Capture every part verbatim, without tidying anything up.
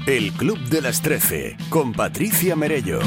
El Club de las trece, con Patricia Merello.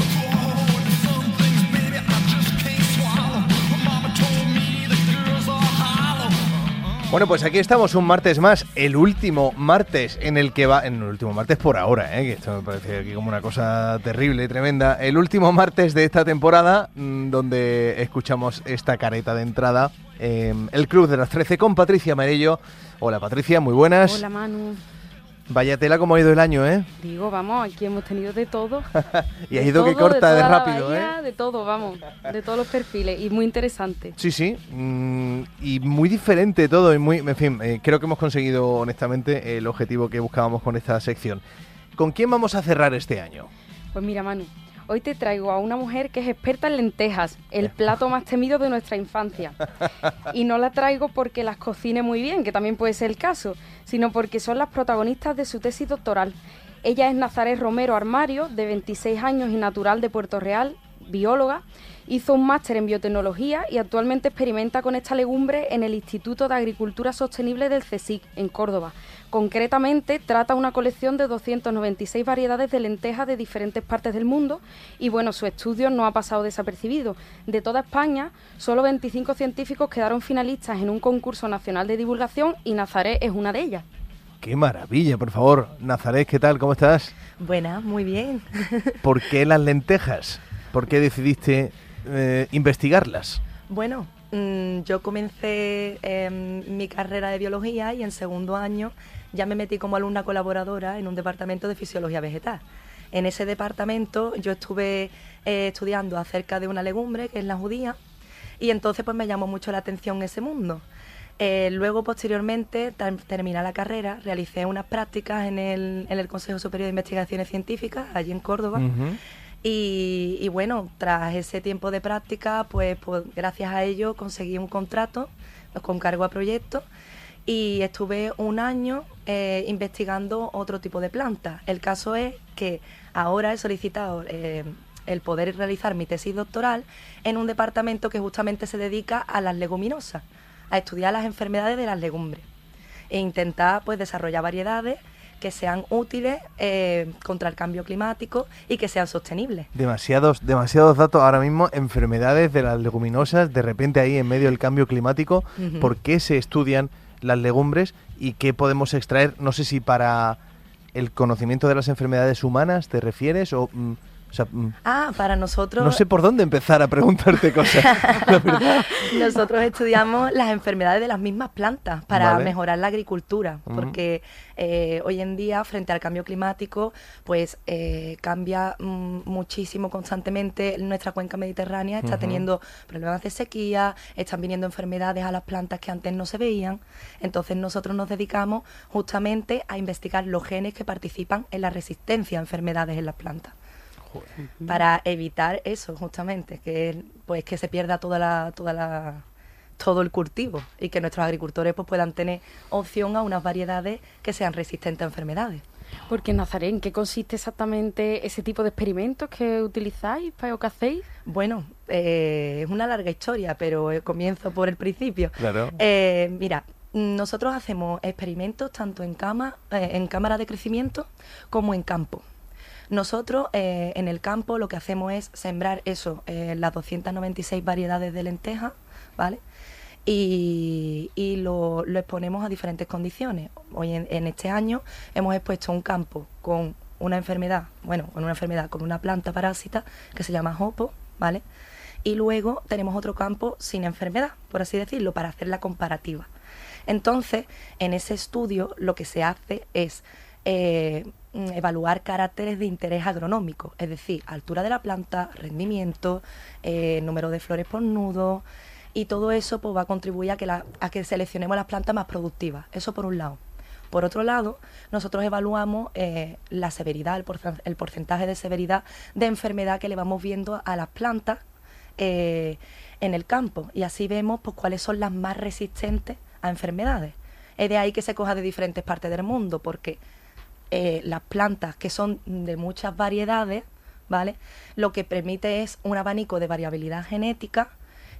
Bueno, pues aquí estamos un martes más, el último martes en el que va, en el último martes por ahora, ¿eh? Que esto me parece aquí como una cosa terrible y tremenda, el último martes de esta temporada, mmm, donde escuchamos esta careta de entrada, eh, el Club de las trece con Patricia Merello. Hola Patricia, muy buenas. Hola Manu. Vaya tela como ha ido el año, ¿eh? Digo, vamos, aquí hemos tenido de todo. y ha de ido todo, que corta de, de rápido, bahía, ¿eh? De todo, vamos, de todos los perfiles y muy interesante. Sí, sí, mmm, y muy diferente todo, y muy, en fin, eh, creo que hemos conseguido honestamente el objetivo que buscábamos con esta sección. ¿Con quién vamos a cerrar este año? Pues mira, Manu, hoy te traigo a una mujer que es experta en lentejas, el plato más temido de nuestra infancia. Y no la traigo porque las cocine muy bien, que también puede ser el caso, sino porque son las protagonistas de su tesis doctoral. Ella es Nazaret Romero Armario, de veintiséis años y natural de Puerto Real, bióloga. Hizo un máster en biotecnología y actualmente experimenta con esta legumbre en el Instituto de Agricultura Sostenible del CSIC, en Córdoba. Concretamente, trata una colección de doscientas noventa y seis variedades de lentejas de diferentes partes del mundo y, bueno, su estudio no ha pasado desapercibido. De toda España, solo veinticinco científicos quedaron finalistas en un concurso nacional de divulgación y Nazaret es una de ellas. ¡Qué maravilla! Por favor, Nazaret, ¿qué tal? ¿Cómo estás? Buena, muy bien. ¿Por qué las lentejas? ¿Por qué decidiste eh, investigarlas? Bueno, mmm, yo comencé eh, mi carrera de biología y en segundo año ya me metí como alumna colaboradora en un departamento de fisiología vegetal. En ese departamento yo estuve eh, estudiando acerca de una legumbre que es la judía y entonces pues me llamó mucho la atención ese mundo. Eh, luego, posteriormente, ter- terminé la carrera, realicé unas prácticas en el, en el Consejo Superior de Investigaciones Científicas, allí en Córdoba. Uh-huh. Y, y bueno, tras ese tiempo de práctica, pues, pues gracias a ello conseguí un contrato con cargo a proyecto y estuve un año eh, investigando otro tipo de plantas. El caso es que ahora he solicitado eh, el poder realizar mi tesis doctoral en un departamento que justamente se dedica a las leguminosas, a estudiar las enfermedades de las legumbres e intentar pues desarrollar variedades que sean útiles eh, contra el cambio climático y que sean sostenibles. Demasiados, demasiados datos ahora mismo, enfermedades de las leguminosas, de repente ahí en medio del cambio climático. Uh-huh. ¿Por qué se estudian las legumbres y qué podemos extraer? No sé si para el conocimiento de las enfermedades humanas te refieres o... Mm, O sea, ah, para nosotros... No sé por dónde empezar a preguntarte cosas, la verdad. Nosotros estudiamos las enfermedades de las mismas plantas para vale. mejorar la agricultura, uh-huh. porque eh, hoy en día, frente al cambio climático, pues eh, cambia mm, muchísimo constantemente. Nuestra cuenca mediterránea está uh-huh. teniendo problemas de sequía, están viniendo enfermedades a las plantas que antes no se veían. Entonces nosotros nos dedicamos justamente a investigar los genes que participan en la resistencia a enfermedades en las plantas, para evitar eso justamente, que pues que se pierda toda la toda la todo el cultivo y que nuestros agricultores pues puedan tener opción a unas variedades que sean resistentes a enfermedades. Porque Nazaret, ¿en qué consiste exactamente ese tipo de experimentos que utilizáis para o que hacéis? Bueno, eh, es una larga historia, pero eh, comienzo por el principio. Claro. Eh, mira, nosotros hacemos experimentos tanto en cama, eh, en cámara de crecimiento como en campo. Nosotros eh, en el campo lo que hacemos es sembrar eso, eh, las doscientas noventa y seis variedades de lentejas, ¿vale? Y, y lo, lo exponemos a diferentes condiciones. Hoy en, en este año hemos expuesto un campo con una enfermedad, bueno, con una enfermedad, con una planta parásita que se llama jopo, ¿vale? Y luego tenemos otro campo sin enfermedad, por así decirlo, para hacer la comparativa. Entonces, en ese estudio lo que se hace es... Eh, evaluar caracteres de interés agronómico, es decir, altura de la planta, rendimiento, eh, número de flores por nudo, y todo eso pues va a contribuir a que, la, a que seleccionemos las plantas más productivas. Eso por un lado. Por otro lado, nosotros evaluamos eh, la severidad, el, por, el porcentaje de severidad de enfermedad que le vamos viendo a las plantas eh, en el campo, y así vemos pues cuáles son las más resistentes a enfermedades. Es de ahí que se coja de diferentes partes del mundo, porque Eh, las plantas que son de muchas variedades, ¿vale? Lo que permite es un abanico de variabilidad genética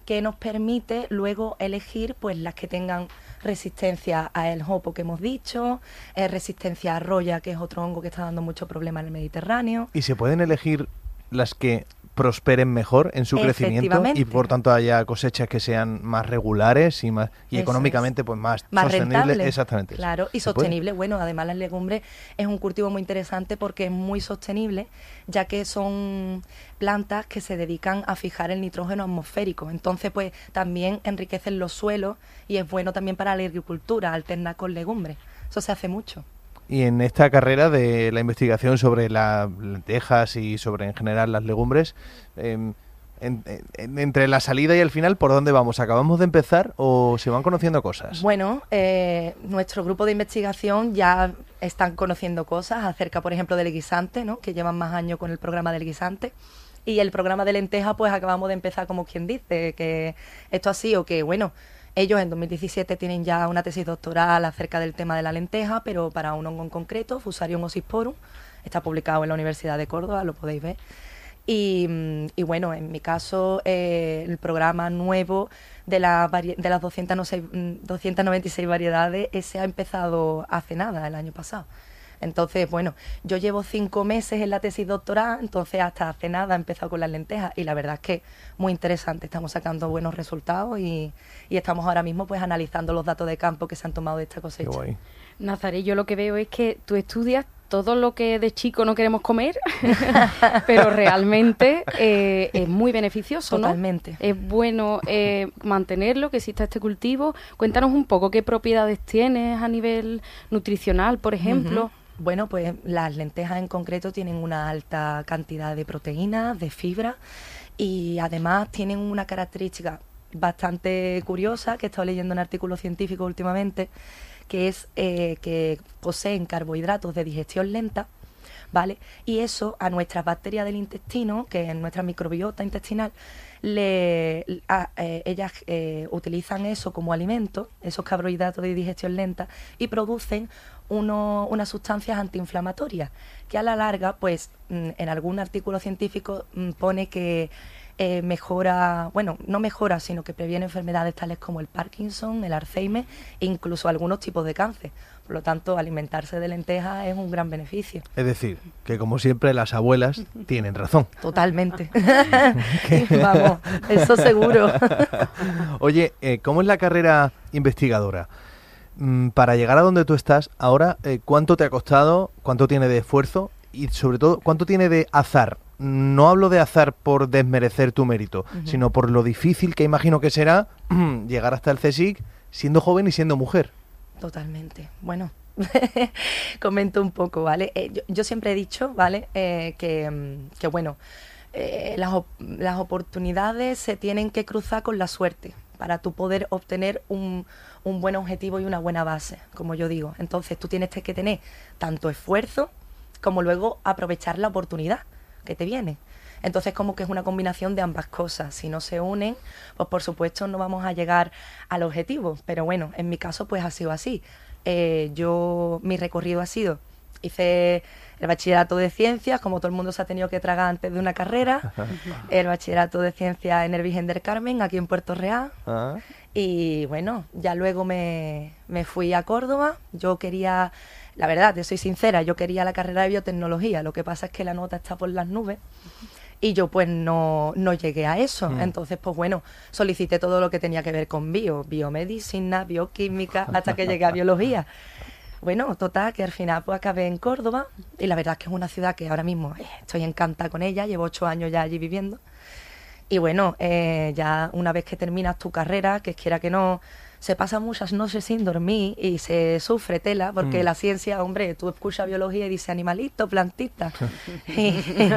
que nos permite luego elegir pues las que tengan resistencia al jopo que hemos dicho, eh, resistencia a roya, que es otro hongo que está dando mucho problema en el Mediterráneo. ¿Y se pueden elegir las que prosperen mejor en su crecimiento y por tanto haya cosechas que sean más regulares y más y Eso económicamente es. pues más, más sostenibles? rentable, Exactamente. Claro, y sostenible. Bueno, además las legumbres es un cultivo muy interesante porque es muy sostenible, ya que son plantas que se dedican a fijar el nitrógeno atmosférico. Entonces, pues también enriquecen los suelos y es bueno también para la agricultura, alternar con legumbres. Eso se hace mucho. Y en esta carrera de la investigación sobre las lentejas y sobre en general las legumbres, eh, en, en, entre la salida y el final, ¿por dónde vamos? ¿Acabamos de empezar o se van conociendo cosas? Bueno, eh, nuestro grupo de investigación ya están conociendo cosas acerca, por ejemplo, del guisante, ¿no? Que llevan más años con el programa del guisante. Y el programa de lenteja, pues acabamos de empezar, como quien dice, que esto ha sido que, bueno, ellos en dos mil diecisiete tienen ya una tesis doctoral acerca del tema de la lenteja, pero para un hongo en concreto, Fusarium oxysporum, está publicado en la Universidad de Córdoba, lo podéis ver. Y, y bueno, en mi caso, eh, el programa nuevo de, la vari- de las doscientas noventa y seis variedades, ese ha empezado hace nada, el año pasado. Entonces, bueno, yo llevo cinco meses en la tesis doctoral, entonces hasta hace nada he empezado con las lentejas y la verdad es que muy interesante, estamos sacando buenos resultados y, y estamos ahora mismo pues analizando los datos de campo que se han tomado de esta cosecha. Qué guay. Nazaré, yo lo que veo es que tú estudias todo lo que de chico no queremos comer, pero realmente eh, es muy beneficioso, ¿no? Totalmente. Es bueno eh, mantenerlo, que exista este cultivo. Cuéntanos un poco qué propiedades tienes a nivel nutricional, por ejemplo. Uh-huh. Bueno, pues las lentejas en concreto tienen una alta cantidad de proteínas, de fibra y además tienen una característica bastante curiosa que he estado leyendo en artículos científicos últimamente, que es eh, que poseen carbohidratos de digestión lenta, ¿vale? Y eso a nuestras bacterias del intestino, que es nuestra microbiota intestinal, le, a, eh, ellas eh, utilizan eso como alimento, esos carbohidratos de digestión lenta, y producen uno, unas sustancias antiinflamatorias, que a la larga, pues, en algún artículo científico pone que eh, mejora, bueno, no mejora, sino que previene enfermedades tales como el Parkinson, el Alzheimer e incluso algunos tipos de cáncer. Por lo tanto, alimentarse de lentejas es un gran beneficio. Es decir, que como siempre las abuelas tienen razón. Totalmente. Vamos, eso seguro. Oye, eh, ¿cómo es la carrera investigadora? Mm, para llegar a donde tú estás ahora, eh, ¿cuánto te ha costado? ¿Cuánto tiene de esfuerzo? Y sobre todo, ¿cuánto tiene de azar? No hablo de azar por desmerecer tu mérito, uh-huh. sino por lo difícil que imagino que será llegar hasta el CSIC siendo joven y siendo mujer. Totalmente. Bueno, comento un poco, ¿vale? Eh, yo, yo siempre he dicho, ¿vale? Eh, que, que, bueno, eh, las, op- las oportunidades se tienen que cruzar con la suerte para tú poder obtener un, un buen objetivo y una buena base, como yo digo. Entonces, tú tienes que tener tanto esfuerzo como luego aprovechar la oportunidad que te viene. Entonces, como que es una combinación de ambas cosas. Si no se unen, pues por supuesto no vamos a llegar al objetivo. Pero bueno, en mi caso pues ha sido así. Eh, yo, mi recorrido ha sido, hice el bachillerato de ciencias, como todo el mundo se ha tenido que tragar antes de una carrera, el bachillerato de ciencias en el Virgen del Carmen, aquí en Puerto Real. Ah. Y bueno, ya luego me, me fui a Córdoba. Yo quería, la verdad, te soy sincera, yo quería la carrera de biotecnología. Lo que pasa es que la nota está por las nubes. Y yo pues no, no llegué a eso. Mm. Entonces, pues bueno, solicité todo lo que tenía que ver con bio, biomedicina, bioquímica, hasta que llegué a biología. Bueno, total, que al final pues acabé en Córdoba. Y la verdad es que es una ciudad que ahora mismo eh, estoy encantada con ella. Llevo ocho años ya allí viviendo. Y bueno, eh, ya una vez que terminas tu carrera, que quiera que no, se pasan muchas noches sin dormir y se sufre tela, porque mm. la ciencia, hombre, tú escuchas biología y dices animalito, plantita. y,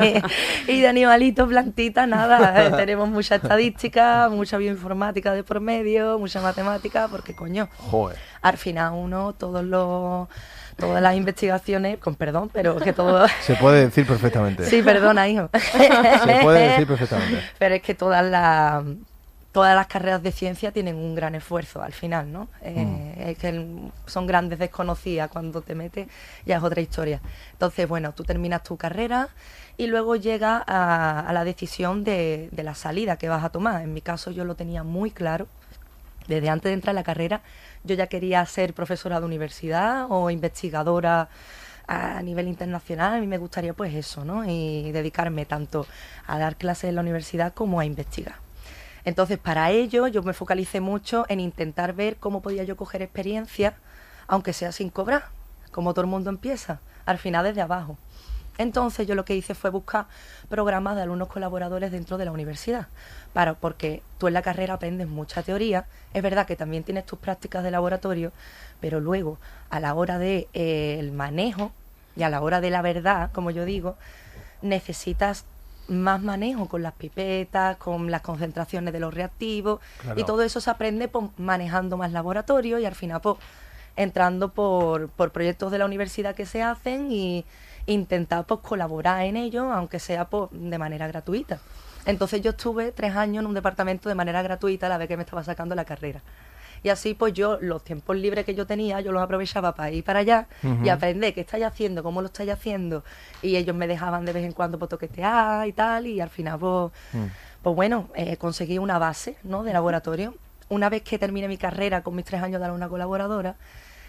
y de animalito, plantita, nada. Eh, tenemos mucha estadística, mucha bioinformática de por medio, mucha matemática, porque coño, Joder. Al final uno, todos los... todas las investigaciones, con perdón, pero que todo... Se puede decir perfectamente. Sí, perdona, hijo. Se puede decir perfectamente. Pero es que todas las... todas las carreras de ciencia tienen un gran esfuerzo al final, ¿no? Eh, mm. Es que el, son grandes desconocidas, cuando te metes ya es otra historia. Entonces, bueno, tú terminas tu carrera y luego llegas a, a la decisión de, de la salida que vas a tomar. En mi caso yo lo tenía muy claro. Desde antes de entrar a la carrera yo ya quería ser profesora de universidad o investigadora a nivel internacional. A mí me gustaría pues eso, ¿no? Y dedicarme tanto a dar clases en la universidad como a investigar. Entonces, para ello, yo me focalicé mucho en intentar ver cómo podía yo coger experiencia, aunque sea sin cobrar, como todo el mundo empieza, al final desde abajo. Entonces, yo lo que hice fue buscar programas de alumnos colaboradores dentro de la universidad, para, porque tú en la carrera aprendes mucha teoría. Es verdad que también tienes tus prácticas de laboratorio, pero luego, a la hora del de, eh, manejo y a la hora de la verdad, como yo digo, necesitas más manejo con las pipetas, con las concentraciones de los reactivos, claro. Y todo eso se aprende pues, manejando más laboratorio y al final pues, entrando por, por proyectos de la universidad que se hacen y intentar pues, colaborar en ellos, aunque sea pues, de manera gratuita. Entonces yo estuve tres años en un departamento de manera gratuita a la vez que me estaba sacando la carrera. Y así pues yo, los tiempos libres que yo tenía, yo los aprovechaba para ir para allá uh-huh. y aprender qué estáis haciendo, cómo lo estáis haciendo. Y ellos me dejaban de vez en cuando pues, toquetear y tal, y al final pues, uh-huh. pues bueno, eh, conseguí una base, ¿no?, de laboratorio. Una vez que terminé mi carrera con mis tres años de alumna colaboradora,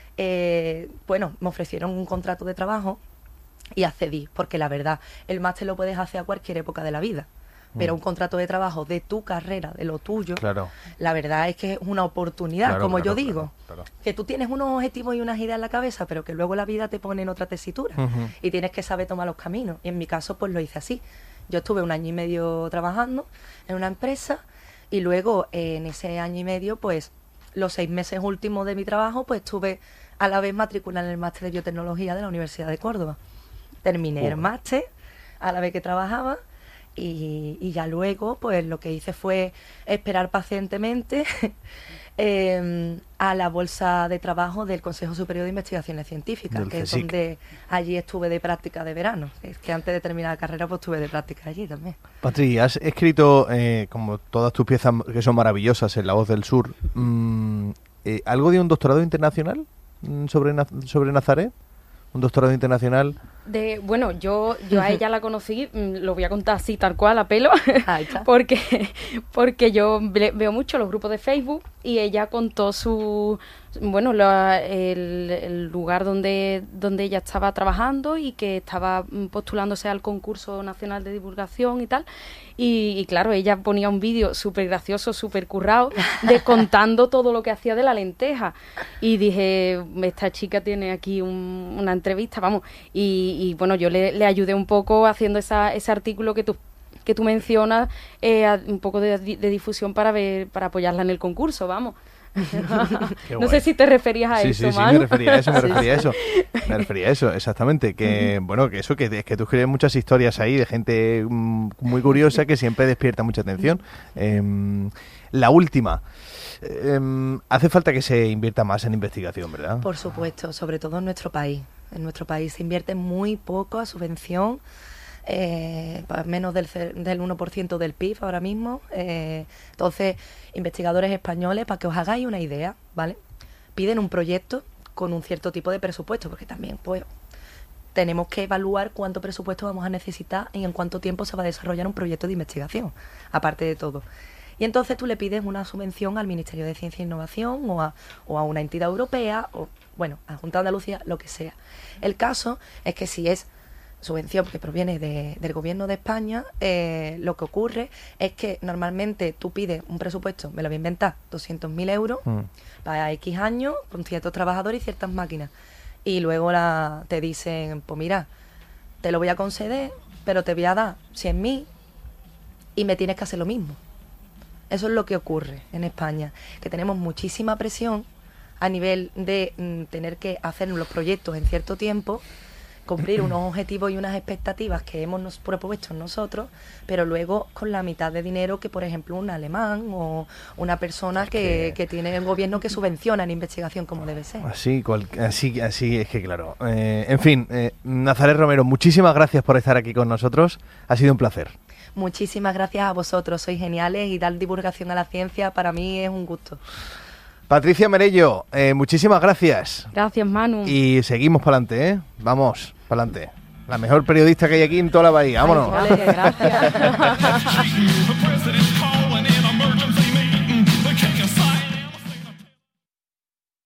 eh, bueno, me ofrecieron un contrato de trabajo y accedí, porque la verdad, el máster lo puedes hacer a cualquier época de la vida. Pero un contrato de trabajo de tu carrera, de lo tuyo, claro. La verdad es que es una oportunidad, claro, como claro, yo digo, claro, claro. Que tú tienes unos objetivos y unas ideas en la cabeza, pero que luego la vida te pone en otra tesitura uh-huh. y tienes que saber tomar los caminos. Y en mi caso, pues lo hice así. Yo estuve un año y medio trabajando en una empresa y luego eh, en ese año y medio, pues los seis meses últimos de mi trabajo, pues estuve a la vez matriculada en el máster de biotecnología de la Universidad de Córdoba. Terminé uh-huh. el máster a la vez que trabajaba. Y, y ya luego, pues lo que hice fue esperar pacientemente eh, a la bolsa de trabajo del Consejo Superior de Investigaciones Científicas, del que es donde allí estuve de práctica de verano. Es que antes de terminar la carrera, pues estuve de práctica allí también. Patri, has escrito, eh, como todas tus piezas que son maravillosas en La Voz del Sur, mmm, eh, ¿algo de un doctorado internacional sobre, sobre Nazaret? ¿Un doctorado internacional? De, bueno, yo yo a ella la conocí, lo voy a contar así, tal cual, a pelo, porque porque yo veo mucho los grupos de Facebook y ella contó su, bueno, la, el, el lugar donde donde ella estaba trabajando y que estaba postulándose al concurso nacional de divulgación y tal, y, y claro, ella ponía un vídeo súper gracioso, súper currado, de contando todo lo que hacía de la lenteja, y dije, esta chica tiene aquí un, una entrevista, vamos, y y bueno, yo le, le ayudé un poco haciendo esa, ese artículo que tú que tú mencionas, eh, a, un poco de, de difusión para ver para apoyarla en el concurso, vamos. No sé si te referías a sí, eso, sí, Manu. Sí, me refería a eso, me refería a eso. Me refería a eso, exactamente. Que, uh-huh. bueno, que eso, que es que tú escribes muchas historias ahí de gente mm, muy curiosa que siempre despierta mucha atención. Eh, la última. Eh, hace falta que se invierta más en investigación, ¿verdad? Por supuesto, sobre todo en nuestro país. En nuestro país se invierte muy poco a subvención, eh, menos del, del uno por ciento del P I B ahora mismo. Eh, entonces, investigadores españoles, para que os hagáis una idea, ¿vale? Piden un proyecto con un cierto tipo de presupuesto, porque también, pues, tenemos que evaluar cuánto presupuesto vamos a necesitar y en cuánto tiempo se va a desarrollar un proyecto de investigación, aparte de todo. Y entonces tú le pides una subvención al Ministerio de Ciencia e Innovación o a, o a una entidad europea o, bueno, a Junta de Andalucía, lo que sea. El caso es que si es subvención que proviene de, del Gobierno de España, eh, lo que ocurre es que normalmente tú pides un presupuesto, me lo voy a inventar, doscientos mil euros mm. para X años, con ciertos trabajadores y ciertas máquinas. Y luego la, te dicen, pues mira, te lo voy a conceder, pero te voy a dar cien mil y me tienes que hacer lo mismo. Eso es lo que ocurre en España, que tenemos muchísima presión a nivel de mm, tener que hacer los proyectos en cierto tiempo, cumplir unos objetivos y unas expectativas que hemos nos propuesto nosotros, pero luego con la mitad de dinero que, por ejemplo, un alemán o una persona es que, que... que tiene el gobierno que subvenciona en investigación como debe ser. Así, cual, así, así es que claro. Eh, en fin, eh, Nazaret Romero, muchísimas gracias por estar aquí con nosotros. Ha sido un placer. Muchísimas gracias a vosotros, sois geniales y dar divulgación a la ciencia para mí es un gusto. Patricia Merello, eh, muchísimas gracias. Gracias, Manu. Y seguimos para adelante, ¿eh? Vamos, para adelante. La mejor periodista que hay aquí en toda la bahía. Vámonos. Ay, vale, gracias.